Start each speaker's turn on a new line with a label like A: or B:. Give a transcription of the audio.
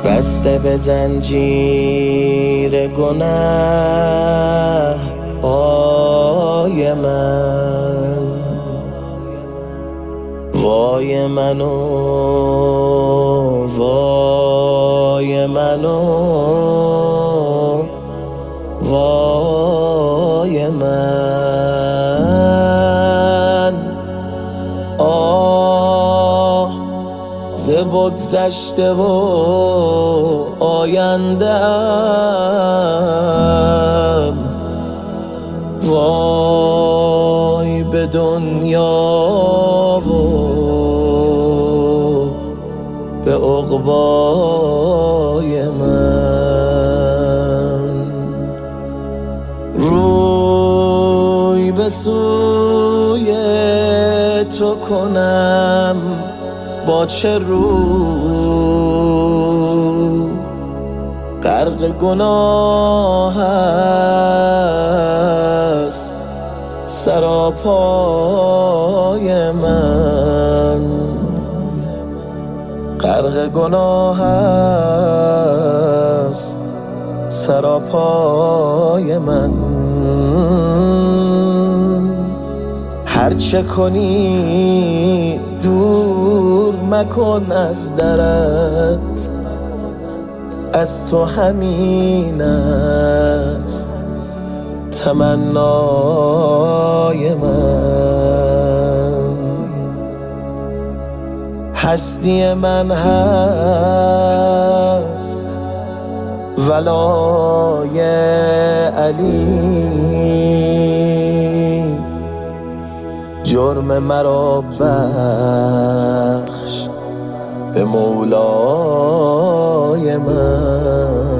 A: بسته به زنجیر گناه پای من، وای منو وای منو وای من. آه ز بگذشته و آینده ام، وای به دنیا و به عقبای من. روی به سوی تو کنم با چه رو، غرق گناه است سراپای من، غرق گناه است سراپای من. هرچه کنی دور مکن از درت، از تو همین است تمنای من. هستی من هست ولای علی، جرم مرا بخش به مولای من.